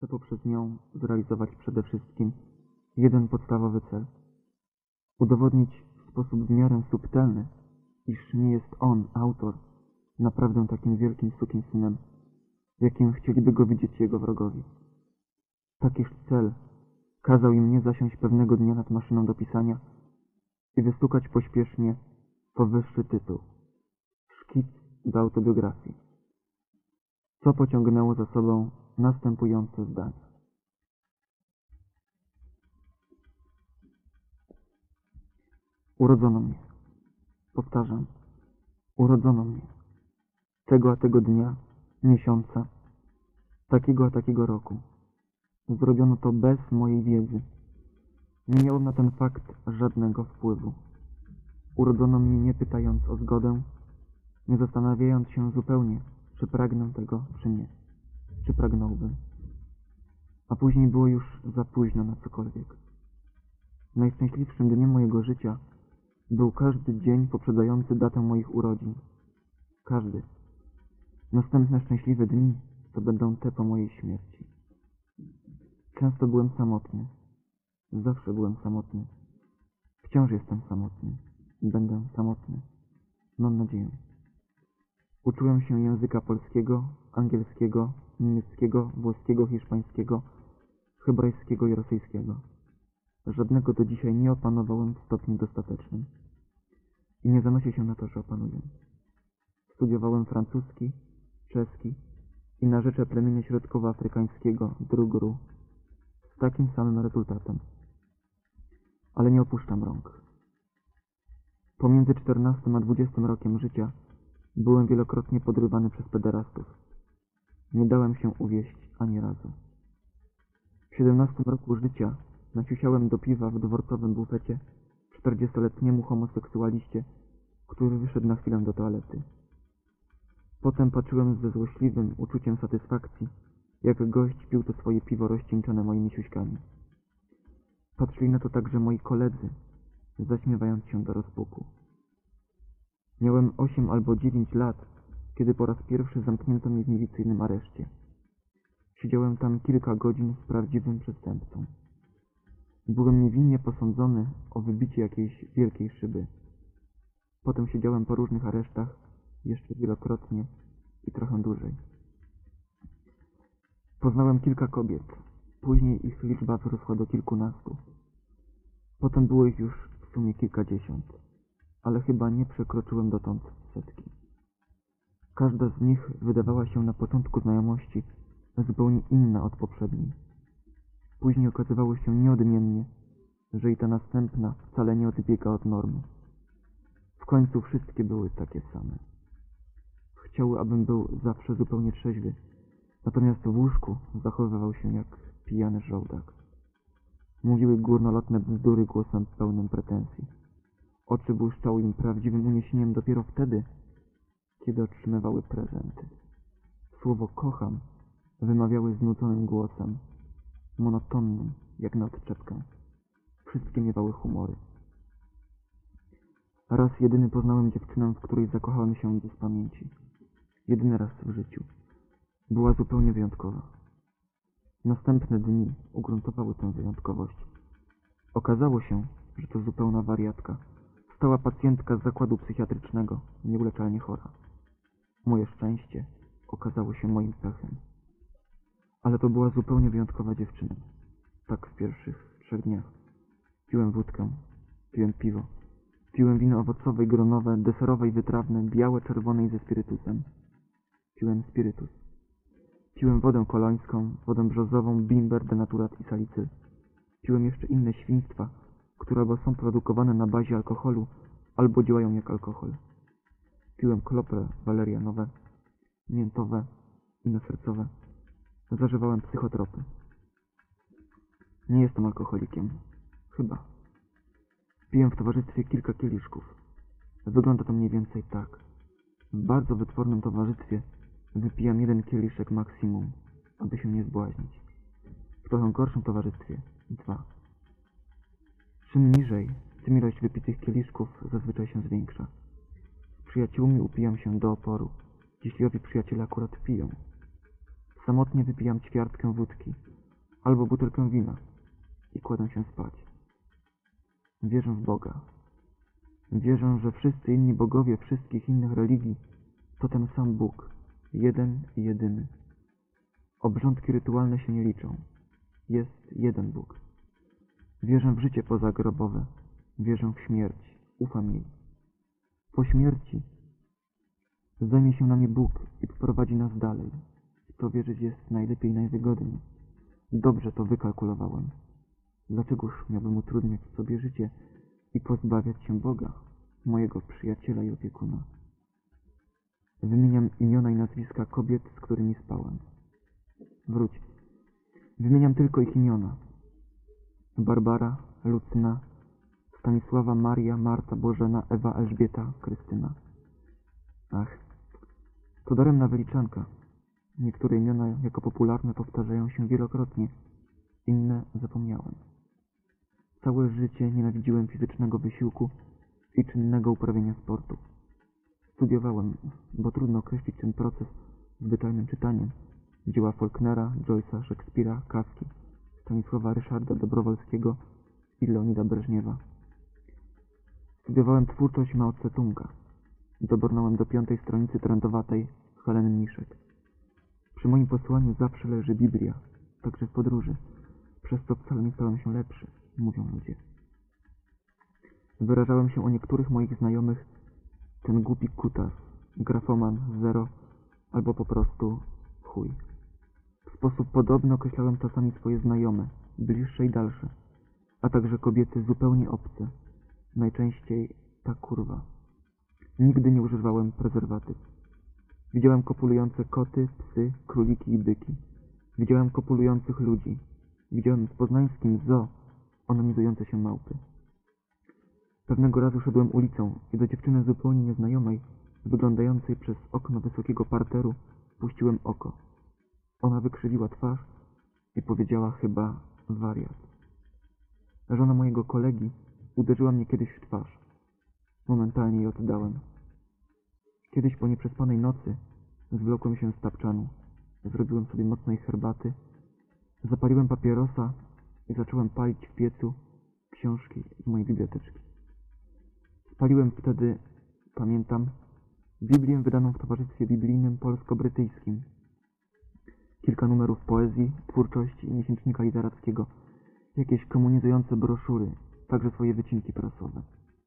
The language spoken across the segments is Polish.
Chcę poprzez nią zrealizować przede wszystkim jeden podstawowy cel. Udowodnić w sposób w miarę subtelny, iż nie jest on, autor, naprawdę takim wielkim sukinsynem, jakim chcieliby go widzieć jego wrogowie. Takiż cel kazał im mnie zasiąść pewnego dnia nad maszyną do pisania i wystukać pośpiesznie powyższy tytuł: Szkic do autobiografii, co pociągnęło za sobą następujące zdania. Urodzono mnie. Powtarzam, urodzono mnie. Tego a tego dnia, miesiąca, takiego a takiego roku. Zrobiono to bez mojej wiedzy. Nie miałem na ten fakt żadnego wpływu. Urodzono mnie nie pytając o zgodę, nie zastanawiając się zupełnie, czy pragnę tego, czy nie, czy pragnąłbym. A później było już za późno na cokolwiek. Najszczęśliwszym dniem mojego życia był każdy dzień poprzedzający datę moich urodzin. Każdy. Następne szczęśliwe dni to będą te po mojej śmierci. Często byłem samotny. Zawsze byłem samotny. Wciąż jestem samotny. Będę samotny. Mam nadzieję. Uczyłem się języka polskiego, angielskiego, niemieckiego, włoskiego, hiszpańskiego, hebrajskiego i rosyjskiego. Żadnego do dzisiaj nie opanowałem w stopniu dostatecznym. I nie zanosi się na to, że opanuję. Studiowałem francuski, czeski i narzecze plemienia środkowoafrykańskiego, drugru, z takim samym rezultatem. Ale nie opuszczam rąk. Pomiędzy 14 a 20 rokiem życia byłem wielokrotnie podrywany przez pederastów. Nie dałem się uwieść ani razu. W 17 roku życia naciusiałem do piwa w dworcowym bufecie 40-letniemu homoseksualiście, który wyszedł na chwilę do toalety. Potem patrzyłem ze złośliwym uczuciem satysfakcji, jak gość pił to swoje piwo rozcieńczone moimi siuśkami. Patrzyli na to także moi koledzy, zaśmiewając się do rozpuku. Miałem 8 albo 9 lat, kiedy po raz pierwszy zamknięto mnie w milicyjnym areszcie. Siedziałem tam kilka godzin z prawdziwym przestępcą. Byłem niewinnie posądzony o wybicie jakiejś wielkiej szyby. Potem siedziałem po różnych aresztach, jeszcze wielokrotnie i trochę dłużej. Poznałem kilka kobiet. Później ich liczba wyrosła do kilkunastu. Potem było ich już w sumie kilkadziesiąt, ale chyba nie przekroczyłem dotąd setki. Każda z nich wydawała się na początku znajomości zupełnie inna od poprzedniej. Później okazywało się nieodmiennie, że i ta następna wcale nie odbiega od normy. W końcu wszystkie były takie same. Chciały, abym był zawsze zupełnie trzeźwy, natomiast w łóżku zachowywał się jak pijany żołdak. Mówiły górnolotne bzdury głosem pełnym pretensji. Oczy błyszczały im prawdziwym uniesieniem dopiero wtedy, kiedy otrzymywały prezenty. Słowo kocham wymawiały znudzonym głosem, monotonnym jak na odczepkę. Wszystkie miewały humory. Raz jedyny poznałem dziewczynę, w której zakochałem się bez pamięci. Jedyny raz w życiu. Była zupełnie wyjątkowa. Następne dni ugruntowały tę wyjątkowość. Okazało się, że to zupełna wariatka. Stała pacjentka z zakładu psychiatrycznego, nieuleczalnie chora. Moje szczęście okazało się moim pechem. Ale to była zupełnie wyjątkowa dziewczyna. Tak w pierwszych 3 dniach. Piłem wódkę, piłem piwo, piłem wino owocowe i gronowe, deserowe i wytrawne, białe, czerwone i ze spirytusem. Piłem spirytus. Piłem wodę kolońską, wodę brzozową, bimber, denaturat i salicyl. Piłem jeszcze inne świństwa, które albo są produkowane na bazie alkoholu, albo działają jak alkohol. Piłem klople walerianowe, miętowe, innosercowe. Zażywałem psychotropy. Nie jestem alkoholikiem. Chyba. Piję w towarzystwie kilka kieliszków. Wygląda to mniej więcej tak. W bardzo wytwornym towarzystwie wypijam 1 kieliszek maksimum, aby się nie zbłaźnić. W trochę gorszym towarzystwie 2. Czym niżej, tym ilość wypitych kieliszków zazwyczaj się zwiększa. Z przyjaciółmi upijam się do oporu, jeśli owi przyjaciele akurat piją. Samotnie wypijam ćwiartkę wódki, albo butelkę wina i kładę się spać. Wierzę w Boga. Wierzę, że wszyscy inni bogowie wszystkich innych religii to ten sam Bóg, jeden i jedyny. Obrządki rytualne się nie liczą. Jest jeden Bóg. Wierzę w życie pozagrobowe. Wierzę w śmierć. Ufam jej. Po śmierci zajmie się nami Bóg i wprowadzi nas dalej. W to wierzyć jest najlepiej i najwygodniej. Dobrze to wykalkulowałem. Dlaczegoż miałbym utrudniać sobie życie i pozbawiać się Boga, mojego przyjaciela i opiekuna? Wymieniam imiona i nazwiska kobiet, z którymi spałem. Wróć. Wymieniam tylko ich imiona. Barbara, Lucyna, Stanisława, Maria, Marta, Bożena, Ewa, Elżbieta, Krystyna. Ach, to daremna wyliczanka. Niektóre imiona jako popularne powtarzają się wielokrotnie, inne zapomniałem. Całe życie nienawidziłem fizycznego wysiłku i czynnego uprawiania sportu. Studiowałem, bo trudno określić ten proces zwyczajnym czytaniem. Dzieła Faulknera, Joyce'a, Szekspira, Kafki, Stanisława Ryszarda Dobrowolskiego i Leonida Breżniewa. Studiowałem twórczość Mao Tse-tunga. Dobrnąłem do 5. stronicy trendowatej Heleny Miszek. Przy moim posłaniu zawsze leży Biblia, także w podróży, przez co wcale nie stałem się lepszy, mówią ludzie. Wyrażałem się o niektórych moich znajomych: ten głupi kutas, grafoman, zero, albo po prostu chuj. W sposób podobny określałem czasami swoje znajome, bliższe i dalsze, a także kobiety zupełnie obce, najczęściej ta kurwa. Nigdy nie używałem prezerwatyw. Widziałem kopulujące koty, psy, króliki i byki. Widziałem kopulujących ludzi. Widziałem w poznańskim zoo onanizujące się małpy. Pewnego razu szedłem ulicą i do dziewczyny zupełnie nieznajomej, wyglądającej przez okno wysokiego parteru, puściłem oko. Ona wykrzywiła twarz i powiedziała chyba wariat. Żona mojego kolegi uderzyła mnie kiedyś w twarz. Momentalnie jej oddałem. Kiedyś po nieprzespanej nocy zwlokłem się z tapczanu, zrobiłem sobie mocnej herbaty, zapaliłem papierosa i zacząłem palić w piecu książki z mojej biblioteczki. Spaliłem wtedy, pamiętam, Biblię wydaną w Towarzystwie Biblijnym Polsko-Brytyjskim, kilka numerów poezji, twórczości i miesięcznika literackiego, jakieś komunizujące broszury, także swoje wycinki prasowe.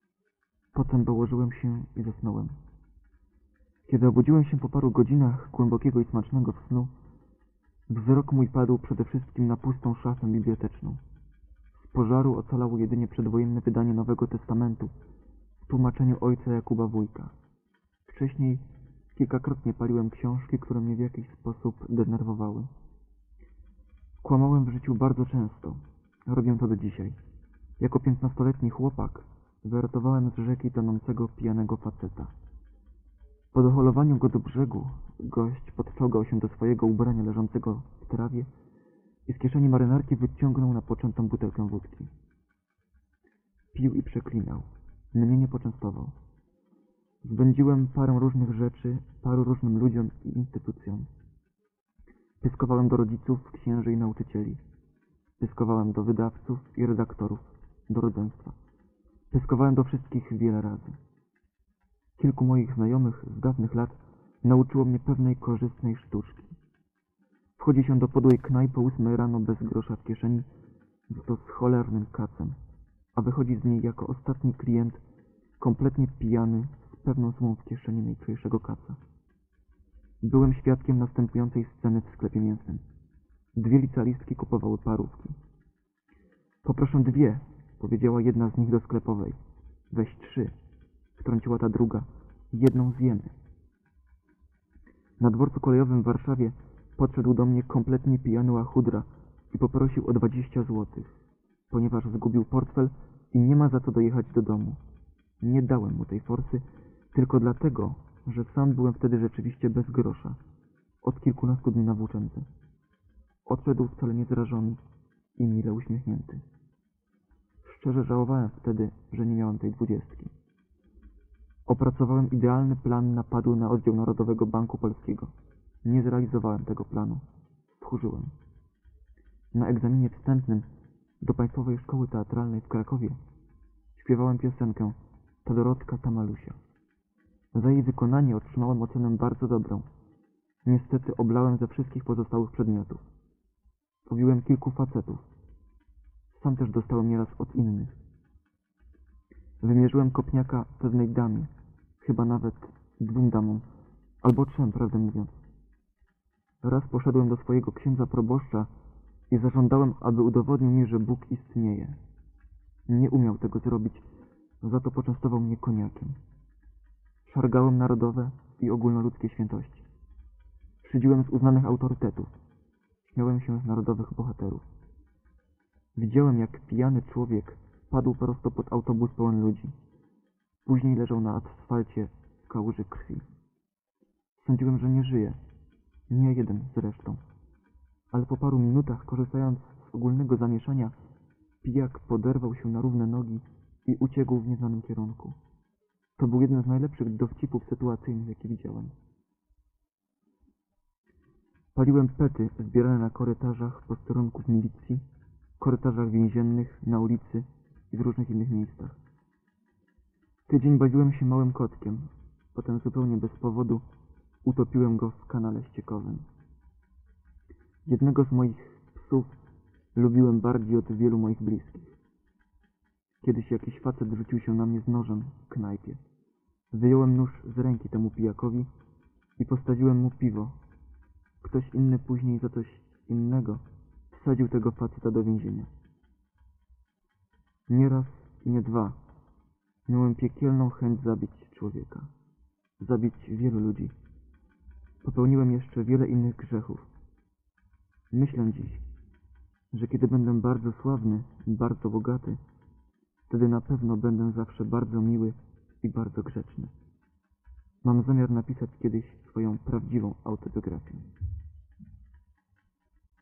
Potem dołożyłem się i zasnąłem. Kiedy obudziłem się po paru godzinach głębokiego i smacznego snu, wzrok mój padł przede wszystkim na pustą szafę biblioteczną. Z pożaru ocalało jedynie przedwojenne wydanie Nowego Testamentu w tłumaczeniu ojca Jakuba Wójka. Wcześniej kilkakrotnie paliłem książki, które mnie w jakiś sposób denerwowały. Kłamałem w życiu bardzo często. Robię to do dzisiaj. Jako 15-letni chłopak wyratowałem z rzeki tonącego pijanego faceta. Po doholowaniu go do brzegu gość podciągał się do swojego ubrania leżącego w trawie i z kieszeni marynarki wyciągnął napoczętą butelkę wódki. Pił i przeklinał. Mnie nie poczęstował. Zbędziłem parę różnych rzeczy paru różnym ludziom i instytucjom. Pyskowałem do rodziców, księży i nauczycieli. Pyskowałem do wydawców i redaktorów, do rodzeństwa. Pyskowałem do wszystkich wiele razy. Kilku moich znajomych z dawnych lat nauczyło mnie pewnej korzystnej sztuczki. Wchodzi się do podłej knajpy o 8 rano bez grosza w kieszeni, to z cholernym kacem, a wychodzi z niej jako ostatni klient, kompletnie pijany, z pewną sumą w kieszeni najczulejszego kaca. Byłem świadkiem następującej sceny w sklepie mięsnym. 2 licealistki kupowały parówki. Poproszę 2, powiedziała jedna z nich do sklepowej. Weź 3, wtrąciła ta druga. 1 zjemy. Na dworcu kolejowym w Warszawie podszedł do mnie kompletnie pijany łachudra i poprosił o 20 złotych, ponieważ zgubił portfel i nie ma za co dojechać do domu. Nie dałem mu tej forsy tylko dlatego, że sam byłem wtedy rzeczywiście bez grosza, od kilkunastu dni na włóczędze. Odszedł wcale nie zrażony i mile uśmiechnięty. Szczerze żałowałem wtedy, że nie miałem tej 20. Opracowałem idealny plan napadu na oddział Narodowego Banku Polskiego. Nie zrealizowałem tego planu. Stchórzyłem. Na egzaminie wstępnym do Państwowej Szkoły Teatralnej w Krakowie śpiewałem piosenkę Ta Dorotka, ta Malusia. Za jej wykonanie otrzymałem ocenę bardzo dobrą. Niestety oblałem ze wszystkich pozostałych przedmiotów. Pobiłem kilku facetów. Sam też dostałem nieraz od innych. Wymierzyłem kopniaka pewnej damie, chyba nawet 2 damom, albo 3, prawdę mówiąc. Raz poszedłem do swojego księdza proboszcza i zażądałem, aby udowodnił mi, że Bóg istnieje. Nie umiał tego zrobić, za to poczęstował mnie koniakiem. Szargałem narodowe i ogólnoludzkie świętości. Szydziłem z uznanych autorytetów. Śmiałem się z narodowych bohaterów. Widziałem, jak pijany człowiek padł prosto pod autobus pełen ludzi. Później leżał na asfalcie w kałuży krwi. Sądziłem, że nie żyje. Nie jeden zresztą. Ale po paru minutach, korzystając z ogólnego zamieszania, pijak poderwał się na równe nogi i uciekł w nieznanym kierunku. To był jeden z najlepszych dowcipów sytuacyjnych, jakie widziałem. Paliłem pety zbierane na korytarzach posterunków milicji, korytarzach więziennych, na ulicy i w różnych innych miejscach. Tydzień bawiłem się małym kotkiem, potem zupełnie bez powodu utopiłem go w kanale ściekowym. Jednego z moich psów lubiłem bardziej od wielu moich bliskich. Kiedyś jakiś facet rzucił się na mnie z nożem w knajpie. Wyjąłem nóż z ręki temu pijakowi i postawiłem mu piwo. Ktoś inny później za coś innego wsadził tego faceta do więzienia. Nie raz i nie 2 miałem piekielną chęć zabić człowieka. Zabić wielu ludzi. Popełniłem jeszcze wiele innych grzechów. Myślę dziś, że kiedy będę bardzo sławny i bardzo bogaty, wtedy na pewno będę zawsze bardzo miły i bardzo grzeczny. Mam zamiar napisać kiedyś swoją prawdziwą autobiografię.